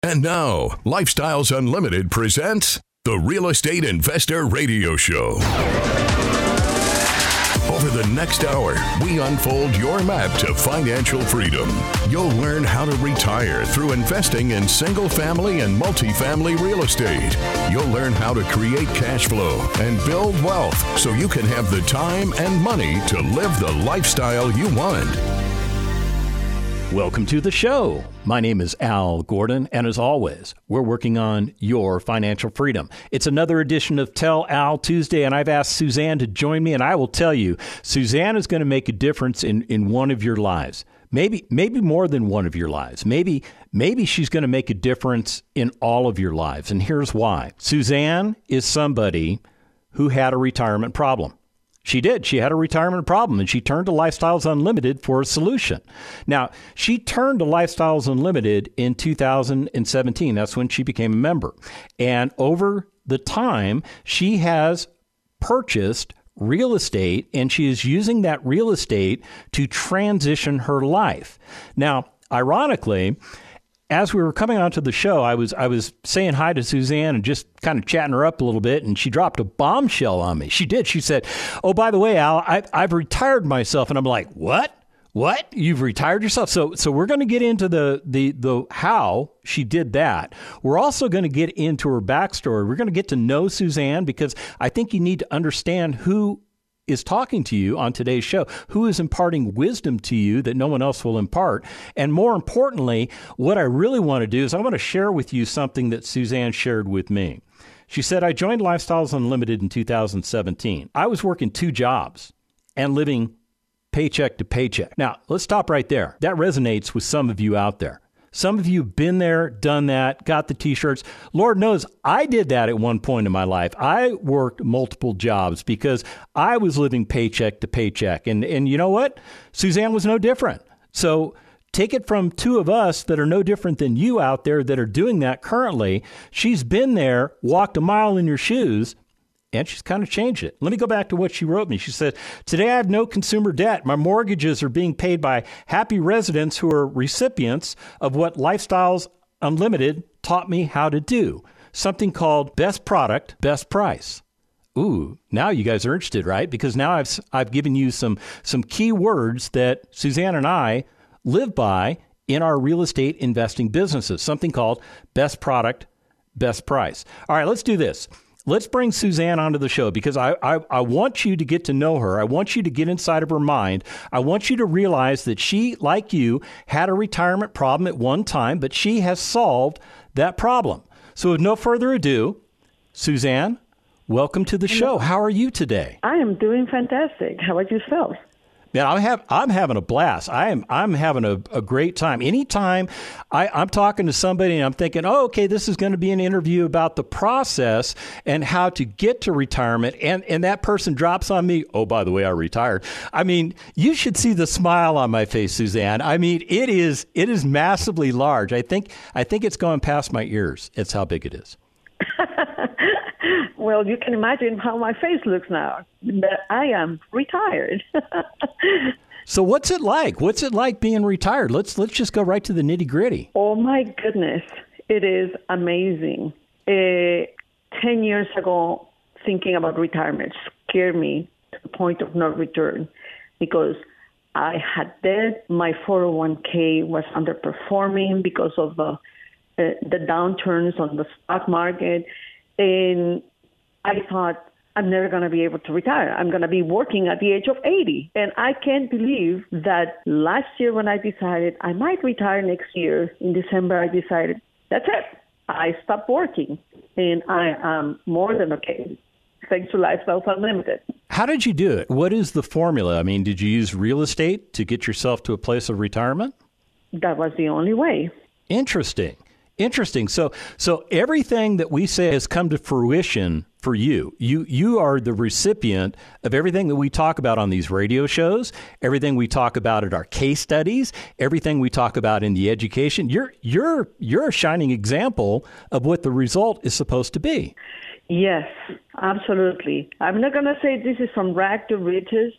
And now, Lifestyles Unlimited presents the Real Estate Investor Radio Show. Over the next hour, we unfold your map to financial freedom. You'll learn how to retire through investing in single-family and multifamily real estate. You'll learn how to create cash flow and build wealth so you can have the time and money to live the lifestyle you want. Welcome to the show. My name is Al Gordon, and as always, we're working on your financial freedom. It's another edition of Tell Al Tuesday, and I've asked Suzanne to join me, and I will tell you, Suzanne is going to make a difference in one of your lives. Maybe more than one of your lives. Maybe she's going to make a difference in all of your lives, and here's why. Suzanne is somebody who had a retirement problem. She did. She had a retirement problem, and she turned to Lifestyles Unlimited for a solution. Now, she turned to Lifestyles Unlimited in 2017. That's when she became a member. And over the time, she has purchased real estate, and she is using that real estate to transition her life. Now, ironically, as we were coming onto the show, I was saying hi to Suzanne and just kind of chatting her up a little bit, and she dropped a bombshell on me. She did. She said, "Oh, by the way, Al, I've retired myself." And I'm like, "What? What? You've retired yourself?" So we're going to get into the how she did that. We're also going to get into her backstory. We're going to get to know Suzanne, because I think you need to understand who is talking to you on today's show, who is imparting wisdom to you that no one else will impart. And more importantly, what I really want to do is I want to share with you something that Suzanne shared with me. She said, "I joined Lifestyles Unlimited in 2017. I was working 2 jobs and living paycheck to paycheck." Now, let's stop right there. That resonates with some of you out there. Some of you have been there, done that, got the T-shirts. Lord knows I did that at one point in my life. I worked multiple jobs because I was living paycheck to paycheck. And you know what? Suzanne was no different. So take it from 2 of us that are no different than you out there that are doing that currently. She's been there, walked a mile in your shoes, and she's kind of changed it. Let me go back to what she wrote me. She said, "Today I have no consumer debt. My mortgages are being paid by happy residents who are recipients of what Lifestyles Unlimited taught me how to do. Something called best product, best price." Ooh, now you guys are interested, right? Because now I've given you some key words that Suzanne and I live by in our real estate investing businesses. Something called best product, best price. All right, let's do this. Let's bring Suzanne onto the show, because I want you to get to know her. I want you to get inside of her mind. I want you to realize that she, like you, had a retirement problem at one time, but she has solved that problem. So with no further ado, Suzanne, welcome to the show. How are you today? I am doing fantastic. How about yourself? Man, I'm having a blast. I'm having a great time. Anytime I'm talking to somebody and I'm thinking, oh, okay, this is going to be an interview about the process and how to get to retirement, and that person drops on me, "Oh, by the way, I retired." I mean, you should see the smile on my face, Suzanne. I mean, it is massively large. I think it's going past my ears. It's how big it is. Well, you can imagine how my face looks now. But I am retired. So what's it like? What's it like being retired? Let's just go right to the nitty gritty. Oh, my goodness. It is amazing. 10 years ago, thinking about retirement scared me to the point of no return, because I had debt. My 401k was underperforming because of the downturns on the stock market. And I thought, I'm never going to be able to retire. I'm going to be working at the age of 80. And I can't believe that last year when I decided I might retire next year, in December, I decided, that's it. I stopped working. And I am more than okay, thanks to Lifestyles Unlimited. How did you do it? What is the formula? I mean, did you use real estate to get yourself to a place of retirement? That was the only way. Interesting. So everything that we say has come to fruition for you. You are the recipient of everything that we talk about on these radio shows, everything we talk about at our case studies, everything we talk about in the education. You're a shining example of what the result is supposed to be. Yes, absolutely. I'm not going to say this is from rag to riches,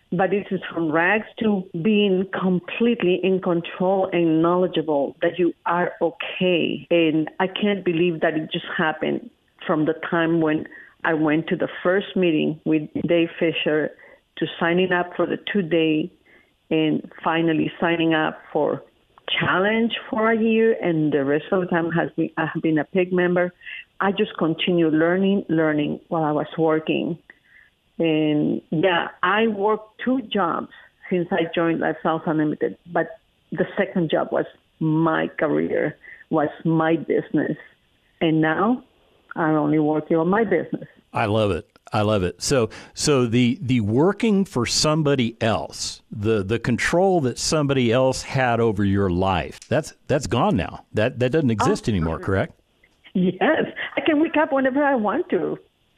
but this is from rags to being completely in control and knowledgeable that you are okay. And I can't believe that it just happened from the time when I went to the first meeting with Dave Fisher to signing up for the 2-day and finally signing up for challenge for a year, and the rest of the time I have been a PIG member. I just continued learning while I was working. And yeah, I worked 2 jobs since I joined Lifestyles Unlimited, but the second job was my career, was my business. And now I'm only working on my business. I love it. I love it. So the working for somebody else, the control that somebody else had over your life, that's gone now. That doesn't exist anymore, correct? Yes. I can wake up whenever I want to.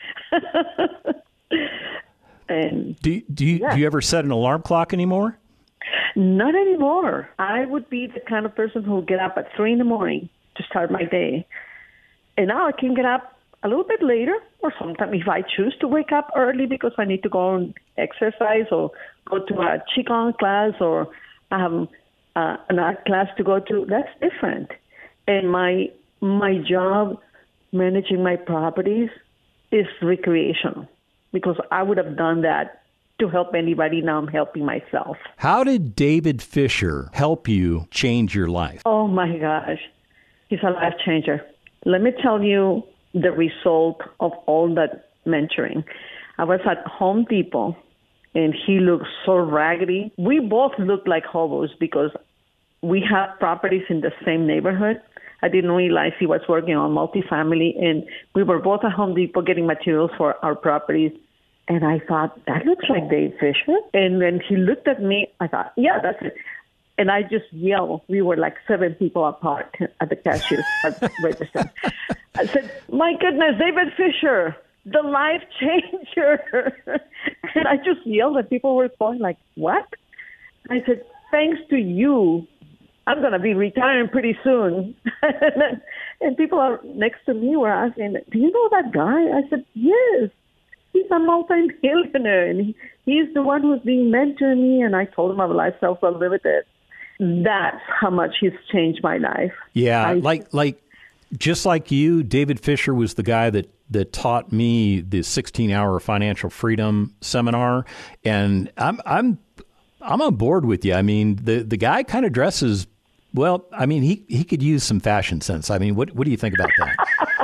And do you ever set an alarm clock anymore? Not anymore. I would be the kind of person who would get up at 3 a.m. to start my day. And now I can get up a little bit later, or sometimes if I choose to wake up early because I need to go and exercise or go to a Qigong class or I have an art class to go to, that's different. And my job managing my properties is recreational because I would have done that to help anybody. Now I'm helping myself. How did David Fisher help you change your life? Oh, my gosh. He's a life changer. Let me tell you the result of all that mentoring. I was at Home Depot, and he looked so raggedy. We both looked like hobos because we have properties in the same neighborhood. I didn't realize he was working on multifamily, and we were both at Home Depot getting materials for our properties. And I thought, that looks like Dave Fisher. And when he looked at me, I thought, yeah, that's it. And I just yelled. We were like 7 people apart at the cashier register. I said, my goodness, David Fisher, the life changer. And I just yelled, and people were going like, what? I said, thanks to you, I'm going to be retiring pretty soon. And people are next to me were asking, do you know that guy? I said, yes. He's a multi-millionaire, and he's the one who's being mentoring me. And I told him about Lifestyles Unlimited. That's how much he's changed my life. Yeah, just like you, David Fisher was the guy that taught me the 16-hour financial freedom seminar, and I'm on board with you. I mean, the guy kind of dresses well. I mean, he could use some fashion sense. I mean, what do you think about that?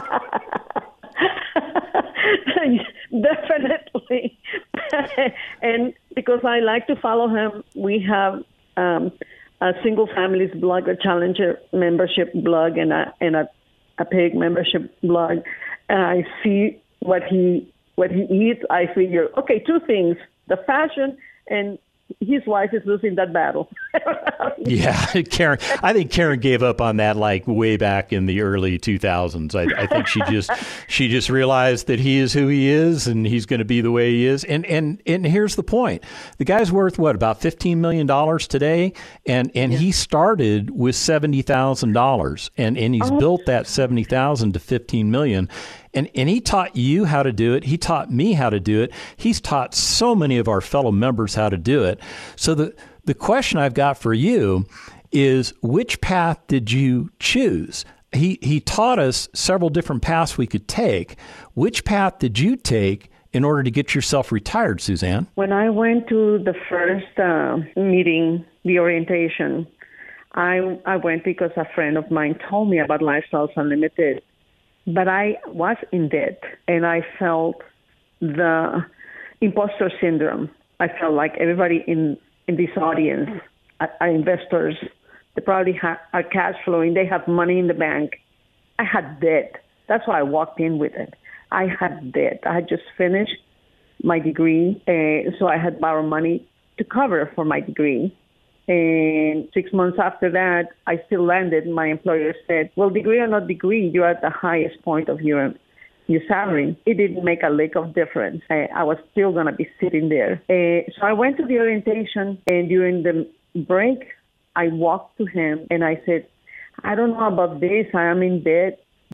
Definitely. And because I like to follow him, we have a single families blog, a Challenger membership blog, and a PIG membership blog. And I see what he eats. I figure, okay, 2 things: the fashion and his wife is losing that battle. Yeah, Karen. I think Karen gave up on that like way back in the early 2000s. I think she just realized that he is who he is and he's going to be the way he is. And here's the point: the guy's worth what, about $15 million today, and he started with $70,000, and he's built that $70,000 to $15 million. And he taught you how to do it. He taught me how to do it. He's taught so many of our fellow members how to do it. So the question I've got for you is, which path did you choose? He taught us several different paths we could take. Which path did you take in order to get yourself retired, Suzanne? When I went to the first meeting, the orientation, I went because a friend of mine told me about Lifestyles Unlimited. But I was in debt, and I felt the imposter syndrome. I felt like everybody in this audience are investors. They probably are cash flowing. They have money in the bank. I had debt. That's why I walked in with it. I had debt. I had just finished my degree, so I had borrowed money to cover for my degree. And 6 months after that, I still landed. My employer said, well, degree or not degree, you're at the highest point of your salary. It didn't make a lick of difference. I was still going to be sitting there. So I went to the orientation, and during the break, I walked to him, and I said, I don't know about this. I am in debt.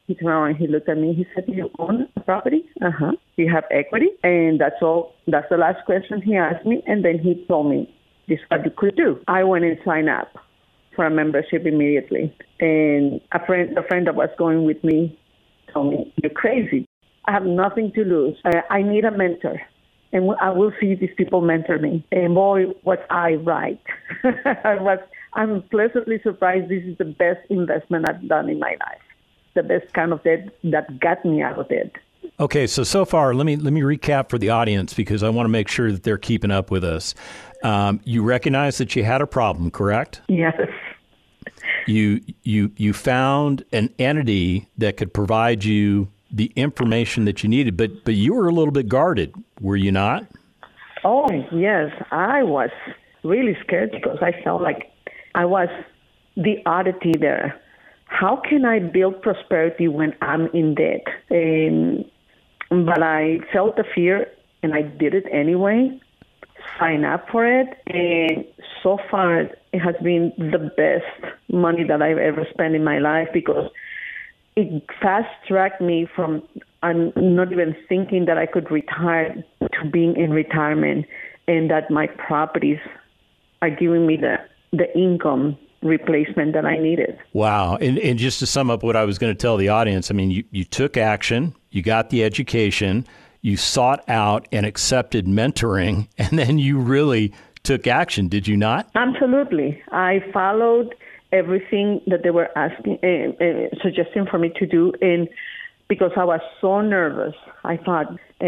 He turned around and he looked at me. He said, "Do you own a property?" "Uh-huh." "Do you have equity?" And that's all. That's the last question he asked me. And then he told me, "This is what you could do." I went and signed up for a membership immediately. And the friend that was going with me told me, "You're crazy. I have nothing to lose. I need a mentor. And I will see these people mentor me." And boy, was I right. I'm pleasantly surprised. This is the best investment I've done in my life. The best kind of debt that got me out of it. Okay, so far, let me recap for the audience because I want to make sure that they're keeping up with us. You recognize that you had a problem, correct? Yes. You found an entity that could provide you the information that you needed, but you were a little bit guarded, were you not? Oh, yes. I was really scared because I felt like I was the oddity there. How can I build prosperity when I'm in debt? But I felt the fear, and I did it anyway, sign up for it, and so far it has been the best money that I've ever spent in my life because it fast-tracked me from I'm not even thinking that I could retire to being in retirement, and that my properties are giving me the income replacement that I needed. Wow. And just to sum up what I was going to tell the audience, I mean, you took action, you got the education, you sought out and accepted mentoring, and then you really took action, did you not? Absolutely. I followed everything that they were asking, suggesting for me to do, and because I was so nervous, I thought,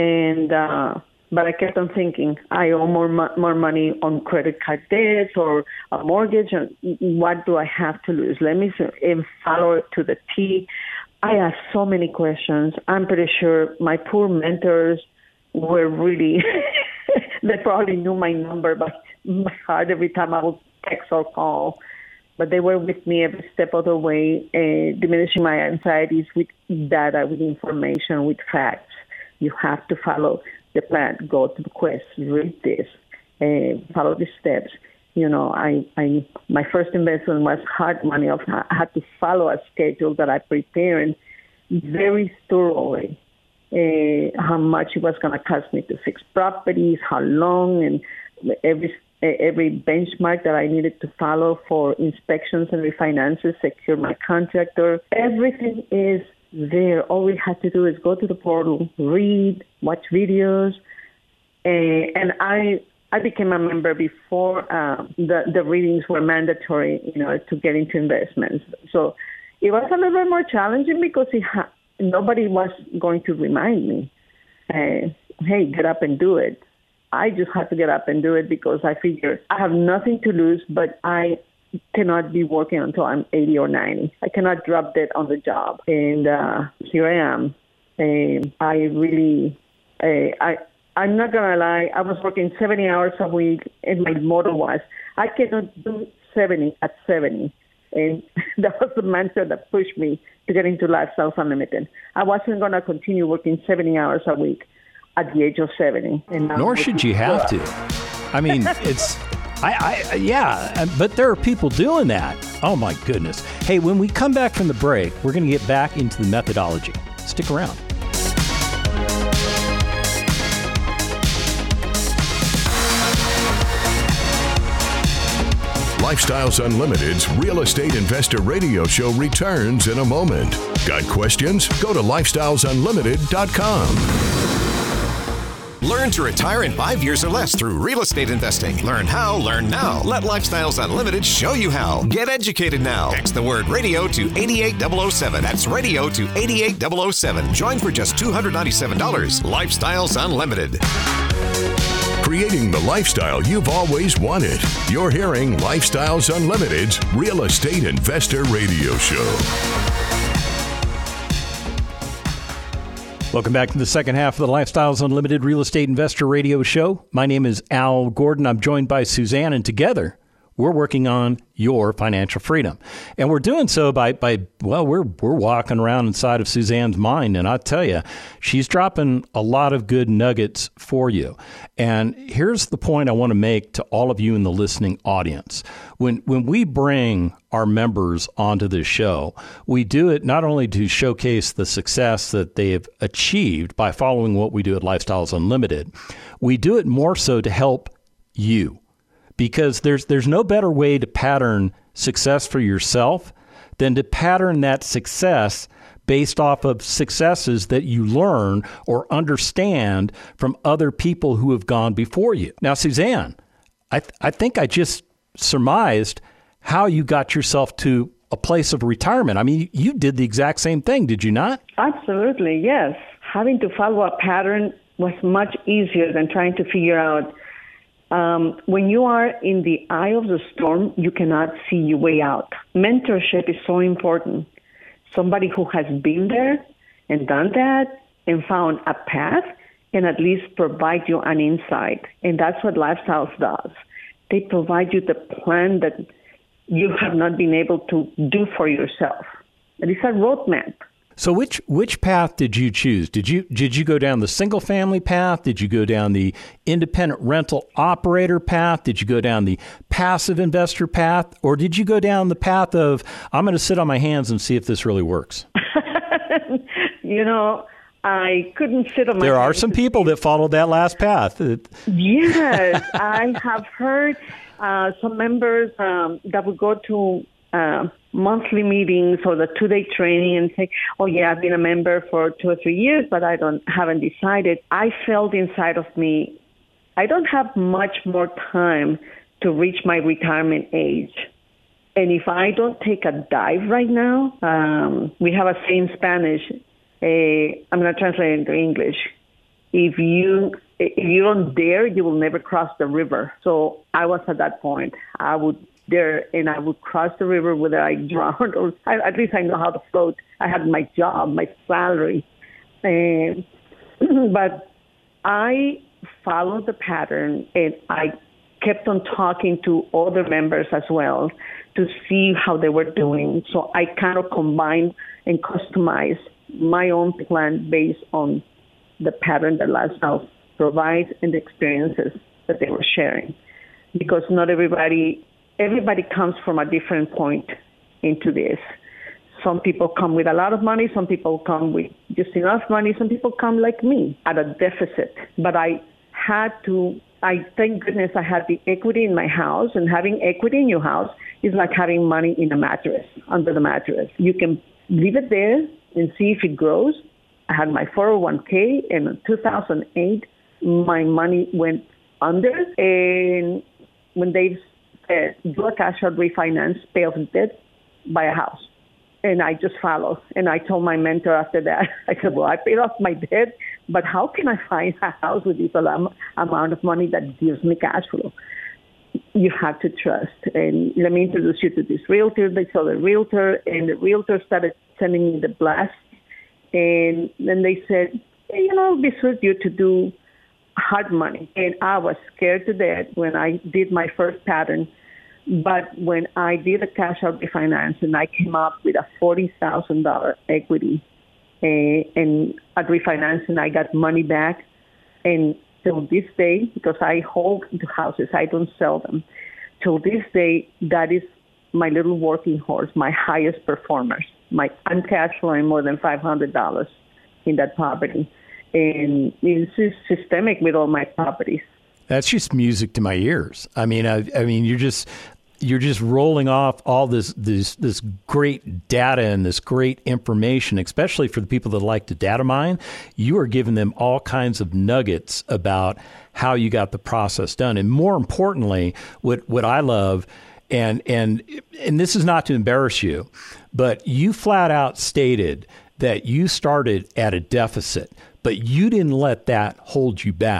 but I kept on thinking, I owe more money on credit card debts or a mortgage. And what do I have to lose? Let me follow it to the T. I asked so many questions. I'm pretty sure my poor mentors were really, they probably knew my number by heart every time I would text or call. But they were with me every step of the way, diminishing my anxieties with data, with information, with facts. You have to follow the plan, go to the quest, read this, follow the steps. You know, my first investment was hard money. I had to follow a schedule that I prepared very thoroughly. How much it was going to cost me to fix properties, how long, and every benchmark that I needed to follow for inspections and refinances, secure my contractor. Everything is there. All we had to do is go to the portal, read, watch videos, and I became a member before the readings were mandatory, to get into investments. So it was a little bit more challenging because nobody was going to remind me, hey, get up and do it. I just had to get up and do it because I figured I have nothing to lose, but I cannot be working until I'm 80 or 90. I cannot drop dead on the job. And here I am. I'm not going to lie, I was working 70 hours a week, and my motto was, I cannot do 70 at 70. And that was the mantra that pushed me to get into Lifestyles Unlimited. I wasn't going to continue working 70 hours a week at the age of 70. Nor should you have to. I mean, but there are people doing that. Oh, my goodness. Hey, when we come back from the break, we're going to get back into the methodology. Stick around. Lifestyles Unlimited's Real Estate Investor Radio Show returns in a moment. Got questions? Go to lifestylesunlimited.com. Learn to retire in 5 years or less through real estate investing. Learn how, learn now. Let Lifestyles Unlimited show you how. Get educated now. Text the word radio to 88007. That's radio to 88007. Join for just $297. Lifestyles Unlimited. Creating the lifestyle you've always wanted. You're hearing Lifestyles Unlimited's Real Estate Investor Radio Show. Welcome back to the second half of the Lifestyles Unlimited Real Estate Investor Radio Show. My name is Al Gordon. I'm joined by Suzanne, and together we're working on your financial freedom. And we're doing so by we're walking around inside of Suzanne's mind. And I tell you, she's dropping a lot of good nuggets for you. And here's the point I want to make to all of you in the listening audience. When we bring our members onto this show, we do it not only to showcase the success that they have achieved by following what we do at Lifestyles Unlimited, we do it more so to help you. Because there's no better way to pattern success for yourself than to pattern that success based off of successes that you learn or understand from other people who have gone before you. Now, Suzanne, I think I just surmised how you got yourself to a place of retirement. I mean, you did the exact same thing, did you not? Absolutely, yes. Having to follow a pattern was much easier than trying to figure out. When you are in the eye of the storm, you cannot see your way out. Mentorship is so important. Somebody who has been there and done that and found a path can at least provide you an insight. And that's what Lifestyles does. They provide you the plan that you have not been able to do for yourself. It is a roadmap. So which path did you choose? Did you go down the single family path? Did you go down the independent rental operator path? Did you go down the passive investor path? Or did you go down the path of, I'm going to sit on my hands and see if this really works? I couldn't sit on my hands. There are some people that follow that last path. Yes, I have heard some members that would go to monthly meetings or the 2-day training and say, oh yeah, I've been a member for 2 or 3 years, but I haven't decided. I felt inside of me, I don't have much more time to reach my retirement age. And if I don't take a dive right now, we have a saying in Spanish, I'm going to translate it into English. If you don't dare, you will never cross the river. So I was at that point. I would dare, and I would cross the river whether I drowned or at least I know how to float. I had my job, my salary. But I followed the pattern, and I kept on talking to other members as well to see how they were doing. So I kind of combined and customized my own plan based on the pattern that Lifestyles provides and the experiences that they were sharing. Because not everybody comes from a different point into this. Some people come with a lot of money. Some people come with just enough money. Some people come like me at a deficit. But I thank goodness I had the equity in my house. And having equity in your house is like having money in a mattress, under the mattress. You can leave it there and see if it grows. I had my 401k, and in 2008, my money went under. And when they said, do a cash out refinance, pay off debt, buy a house. And I just followed. And I told my mentor after that, I said, well, I paid off my debt, but how can I find a house with this amount of money that gives me cash flow? You have to trust. And let me introduce you to this realtor. They saw the realtor, and the realtor started sending me the blast. And then they said, hey, this suits you to do hard money. And I was scared to death when I did my first pattern. But when I did a cash out refinance and I came up with a $40,000 equity and at refinancing, I got money back. And till this day, because I hold the houses, I don't sell them. Till this day, that is my little working horse, my highest performers. I'm cash flowing more than $500 in that property. And it's systemic with all my properties. That's just music to my ears. I mean, you're just rolling off all this great data and this great information, especially for the people that like to data mine. You are giving them all kinds of nuggets about how you got the process done. And more importantly, what I love, and this is not to embarrass you, but you flat out stated that you started at a deficit, but you didn't let that hold you back.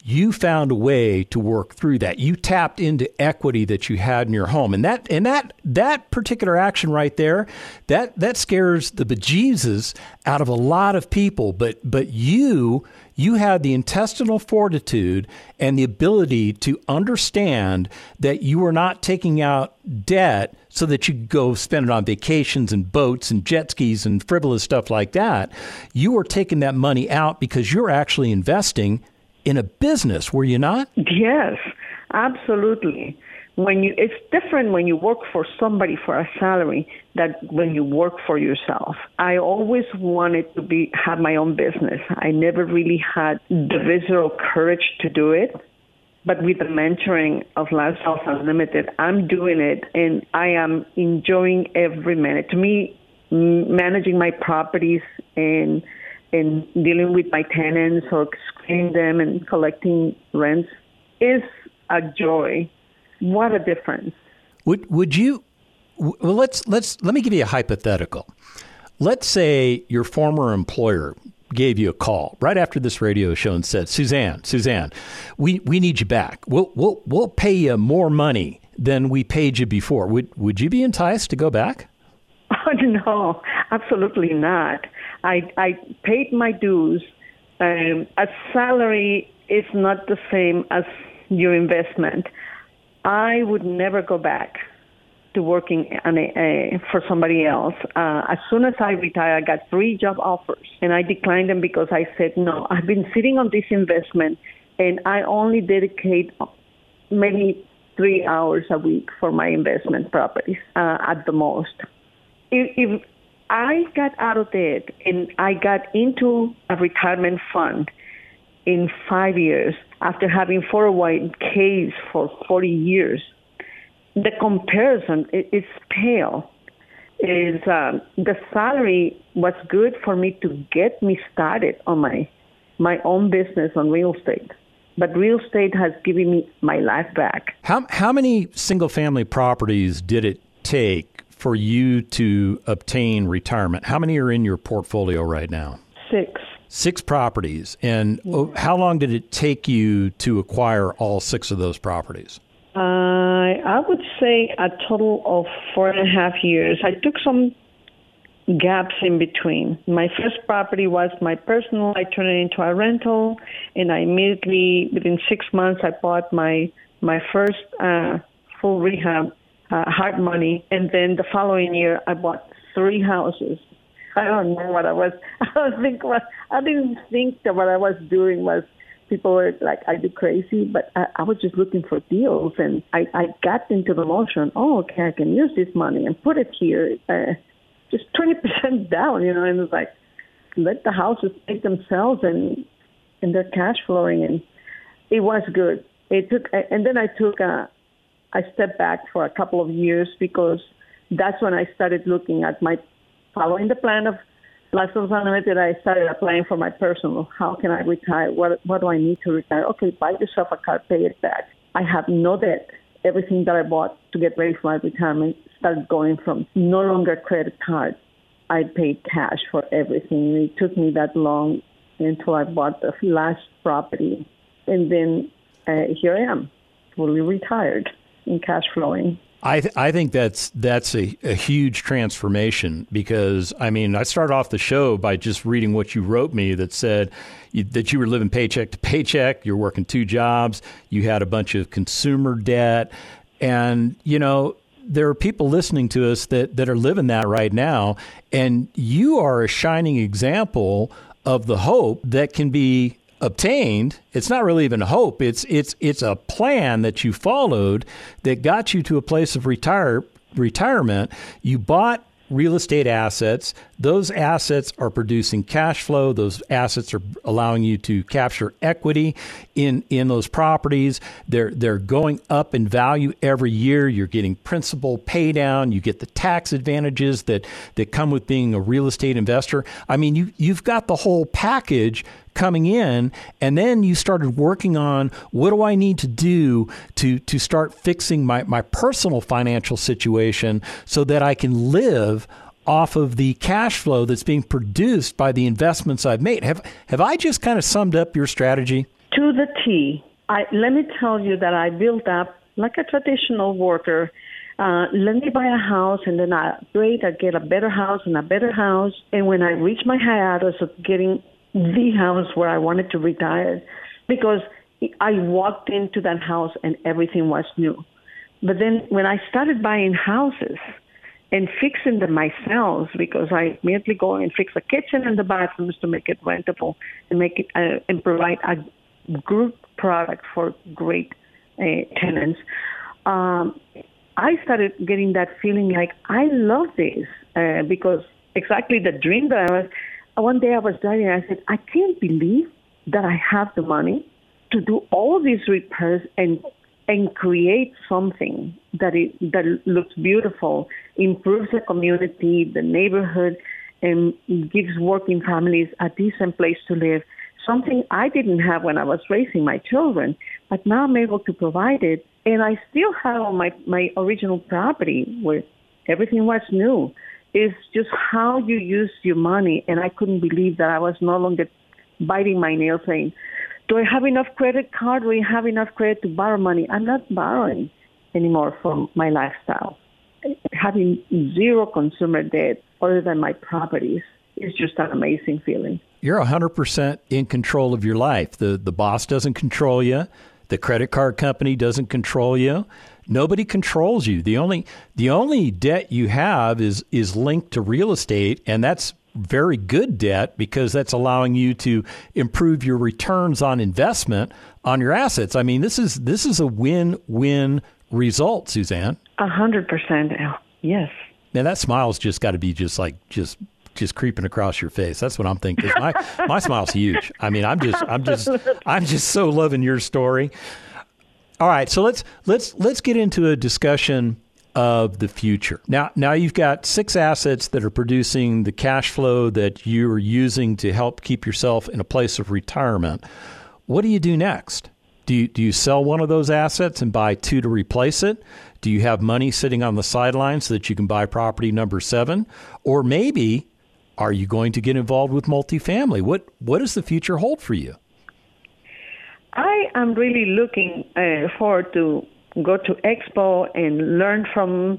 you found a way to work through that. You tapped into equity that you had in your home. And that particular action right there, that scares the bejesus out of a lot of people. But you had the intestinal fortitude and the ability to understand that you were not taking out debt so that you could go spend it on vacations and boats and jet skis and frivolous stuff like that. You were taking that money out because you're actually investing in a business, were you not? Yes, absolutely. It's different when you work for somebody for a salary than when you work for yourself. I always wanted to have my own business. I never really had the visceral courage to do it. But with the mentoring of Lifestyles Unlimited, I'm doing it, and I am enjoying every minute. To me, managing my properties and dealing with my tenants or screening them and collecting rents is a joy. What a difference. Would you, well, let me give you a hypothetical. Let's say your former employer gave you a call right after this radio show and said, Suzanne, we need you back. We'll pay you more money than we paid you before. Would you be enticed to go back? Oh, no, absolutely not. I paid my dues. A salary is not the same as your investment. I would never go back to working for somebody else. As soon as I retired, I got 3 job offers, and I declined them because I said, no, I've been sitting on this investment, and I only dedicate maybe 3 hours a week for my investment properties at the most. If I got out of debt and I got into a retirement fund in 5 years after having 401ks for 40 years, the comparison is pale. The salary was good for me to get me started on my own business on real estate. But real estate has given me my life back. How many single-family properties did it take for you to obtain retirement? How many are in your portfolio right now? 6. 6 properties. And how long did it take you to acquire all 6 of those properties? I would say a total of 4.5 years. I took some gaps in between. My first property was my personal. I turned it into a rental, and I immediately, within 6 months, I bought my first full rehab, hard money, and then the following year, I bought 3 houses. I don't know what I was. I didn't think that what I was doing was. People were like, "Are you crazy?" But I was just looking for deals, and I got into the motion. Oh, okay, I can use this money and put it here, just 20% down, and it's like, let the houses take themselves, and they're cash flowing, and it was good. And then I stepped back for a couple of years because that's when I started looking at following the plan of Lifestyles Unlimited. I started applying for my personal. How can I retire? What do I need to retire? Okay, buy yourself a car, pay it back. I have no debt. Everything that I bought to get ready for my retirement started going from no longer credit card. I paid cash for everything. It took me that long until I bought the last property. And then here I am, fully retired and cash flowing. I think that's a huge transformation because, I started off the show by just reading what you wrote me that said that you were living paycheck to paycheck, you're working 2 jobs, you had a bunch of consumer debt, and, there are people listening to us that are living that right now, and you are a shining example of the hope that can be obtained. It's not really even hope. It's a plan that you followed that got you to a place of retirement. You bought real estate assets. Those assets are producing cash flow. Those assets are allowing you to capture equity in those properties. They're going up in value every year. You're getting principal pay down. You get the tax advantages that come with being a real estate investor. You've got the whole package coming in, and then you started working on what do I need to do to start fixing my personal financial situation so that I can live off of the cash flow that's being produced by the investments I've made. Have I just kind of summed up your strategy? To the T. Let me tell you that I built up like a traditional worker. Let me buy a house, and then I get a better house and a better house. And when I reached my hiatus of getting the house where I wanted to retire, because I walked into that house and everything was new. But then when I started buying houses and fixing them myself, because I immediately go and fix the kitchen and the bathrooms to make it rentable and make it and provide a group product for great tenants. I started getting that feeling like I love this because exactly the dream that I was. One day I was driving and I said, I can't believe that I have the money to do all these repairs and create something that looks beautiful, improves the community, the neighborhood, and gives working families a decent place to live. Something I didn't have when I was raising my children, but now I'm able to provide it. And I still have my original property where everything was new. It's just how you use your money. And I couldn't believe that I was no longer biting my nails saying, do I have enough credit card? Do I have enough credit to borrow money? I'm not borrowing anymore from my lifestyle. Having zero consumer debt other than my properties is just an amazing feeling. You're 100% in control of your life. The boss doesn't control you. The credit card company doesn't control you. Nobody controls you. The only debt you have is linked to real estate, and that's very good debt because that's allowing you to improve your returns on investment on your assets. I mean, this is a win-win result, Suzanne. 100%. Yes. Now that smile's just got to be just creeping across your face. That's what I'm thinking. My smile's huge. I mean, I'm just so loving your story. All right, so let's get into a discussion of the future. Now you've got 6 assets that are producing the cash flow that you're using to help keep yourself in a place of retirement. What do you do next? Do you sell one of those assets and buy 2 to replace it? Do you have money sitting on the sidelines so that you can buy property number 7? Or maybe are you going to get involved with multifamily? What does the future hold for you? I am really looking forward to go to Expo and learn from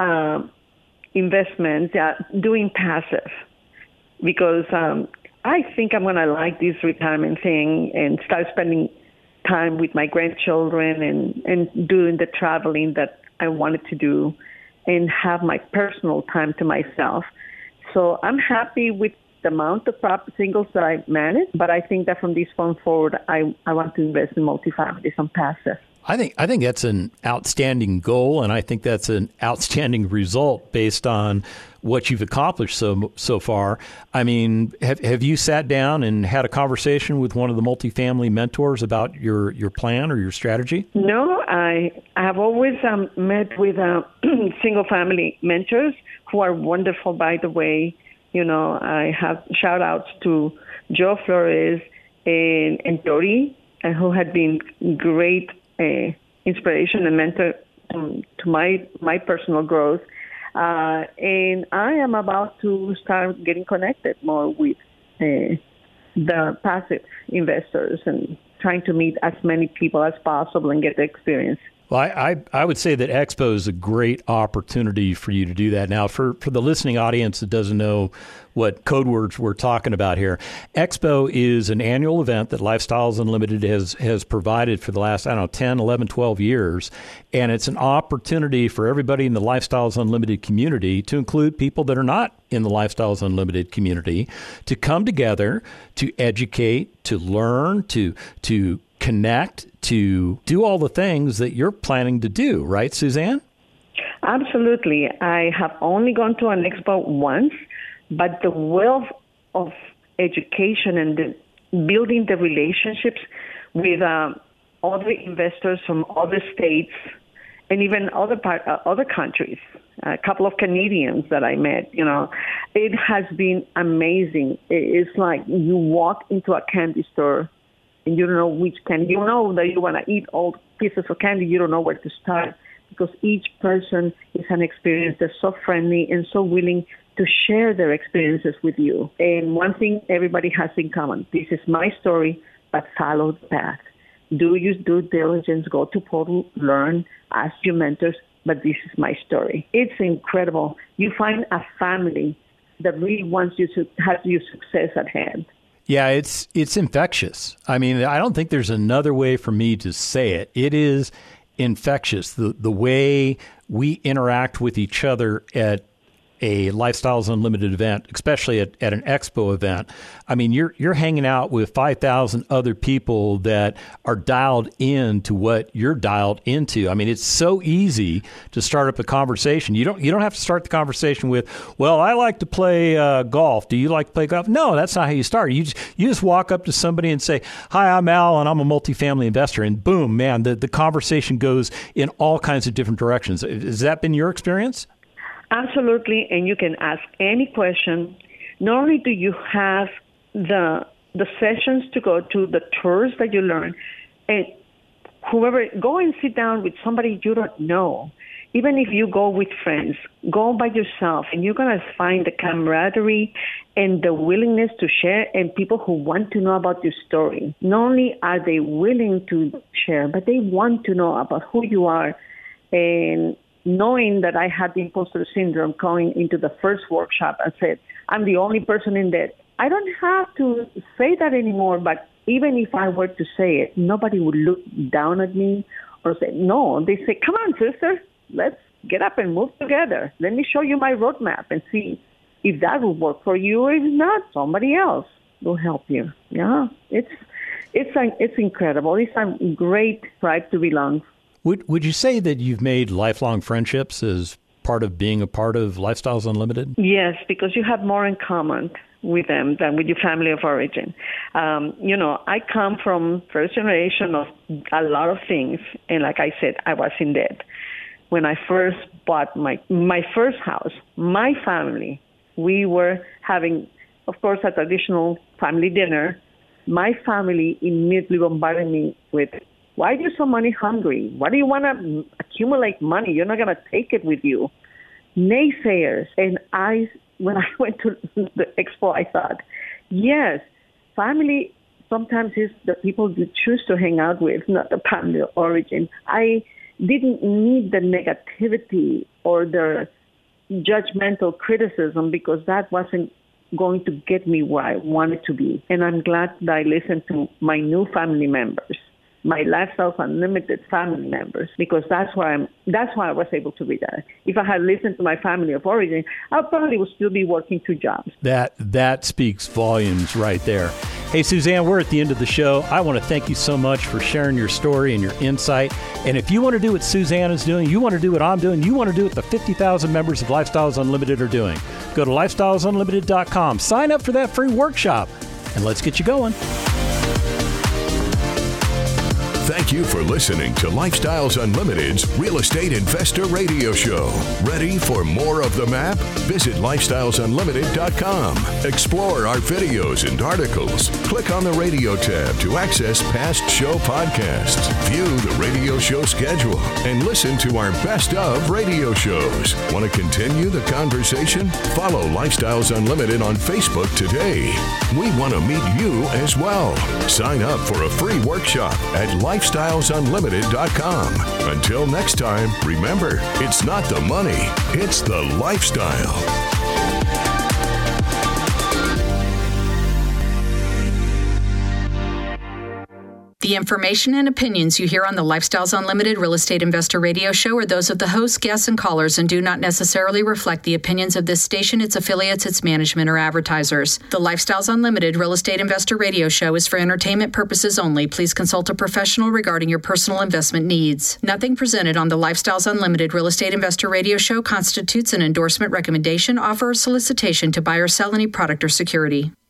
investments, doing passive, because I think I'm going to like this retirement thing and start spending time with my grandchildren and doing the traveling that I wanted to do and have my personal time to myself. So I'm happy with the amount of singles that I manage, but I think that from this point forward, I want to invest in multifamily, some passive. I think that's an outstanding goal, and I think that's an outstanding result based on what you've accomplished so far. I mean, have you sat down and had a conversation with one of the multifamily mentors about your plan or your strategy? No, I have always met with single family mentors who are wonderful, by the way. You know, I have shout outs to Joe Flores and Dori, who had been great inspiration and mentor to my personal growth. And I am about to start getting connected more with the passive investors and trying to meet as many people as possible and get the experience. Well, I would say that Expo is a great opportunity for you to do that. Now, for the listening audience that doesn't know what code words we're talking about here, Expo is an annual event that Lifestyles Unlimited has provided for the last, 10, 11, 12 years. And it's an opportunity for everybody in the Lifestyles Unlimited community, to include people that are not in the Lifestyles Unlimited community, to come together, to educate, to learn, to connect, to do all the things that you're planning to do, right, Suzanne? Absolutely. I have only gone to an expo once, but the wealth of education and building the relationships with other investors from other states and even other countries, a couple of Canadians that I met, it has been amazing. It's like you walk into a candy store and you don't know which candy. You know that you want to eat all pieces of candy. You don't know where to start because each person is an experience. They're so friendly and so willing to share their experiences with you. And one thing everybody has in common, this is my story. but follow the path. Do your due diligence, go to portal, learn, ask your mentors, but this is my story. It's incredible. You find a family that really wants you to have your success at hand. Yeah, it's infectious. I mean, I don't think there's another way for me to say it. It is infectious. The way we interact with each other at a Lifestyles Unlimited event, especially at an expo event. I mean, you're hanging out with 5,000 other people that are dialed in to what you're dialed into. I mean, it's so easy to start up a conversation. You don't have to start the conversation with, well, I like to play golf. Do you like to play golf? No, that's not how you start. You just walk up to somebody and say, hi, I'm Al, and I'm a multifamily investor. And boom, man, the conversation goes in all kinds of different directions. Has that been your experience? Absolutely, and you can ask any question. Not only do you have the sessions to go to, the tours that you learn, and whoever, go and sit down with somebody you don't know. Even if you go with friends, go by yourself, and you're going to find the camaraderie and the willingness to share, and people who want to know about your story. Not only are they willing to share, but they want to know about who you are. And knowing that I had the imposter syndrome going into the first workshop, I said, I'm the only person in that. I don't have to say that anymore, but even if I were to say it, nobody would look down at me or say, no. They say, come on, sister, let's get up and move together. Let me show you my roadmap and see if that will work for you. If not, somebody else will help you. Yeah, it's incredible. It's a great tribe to belong. Would you say that you've made lifelong friendships as part of being a part of Lifestyles Unlimited? Yes, because you have more in common with them than with your family of origin. I come from first generation of a lot of things, and like I said, I was in debt. When I first bought my first house, my family, we were having, of course, a traditional family dinner. My family immediately bombarded me with, why are you so money hungry? Why do you want to accumulate money? You're not going to take it with you. Naysayers. And when I went to the expo, I thought, yes, family sometimes is the people you choose to hang out with, not the family of origin. I didn't need the negativity or the judgmental criticism because that wasn't going to get me where I wanted to be. And I'm glad that I listened to my new family members, my Lifestyles Unlimited family members, because that's why I was able to be there. If I had listened to my family of origin, I probably would still be working 2 jobs. That speaks volumes right there. Hey, Suzanne, we're at the end of the show. I want to thank you so much for sharing your story and your insight. And if you want to do what Suzanne is doing, you want to do what I'm doing, you want to do what the 50,000 members of Lifestyles Unlimited are doing, go to lifestylesunlimited.com. Sign up for that free workshop, and let's get you going. Thank you for listening to Lifestyles Unlimited's Real Estate Investor Radio Show. Ready for more of the map? Visit lifestylesunlimited.com. Explore our videos and articles. Click on the radio tab to access past show podcasts. View the radio show schedule and listen to our best of radio shows. Want to continue the conversation? Follow Lifestyles Unlimited on Facebook today. We want to meet you as well. Sign up for a free workshop at lifestylesunlimited.com. Until next time, remember, it's not the money, it's the lifestyle. The information and opinions you hear on the Lifestyles Unlimited Real Estate Investor Radio Show are those of the hosts, guests, and callers and do not necessarily reflect the opinions of this station, its affiliates, its management, or advertisers. The Lifestyles Unlimited Real Estate Investor Radio Show is for entertainment purposes only. Please consult a professional regarding your personal investment needs. Nothing presented on the Lifestyles Unlimited Real Estate Investor Radio Show constitutes an endorsement, recommendation, offer, or solicitation to buy or sell any product or security.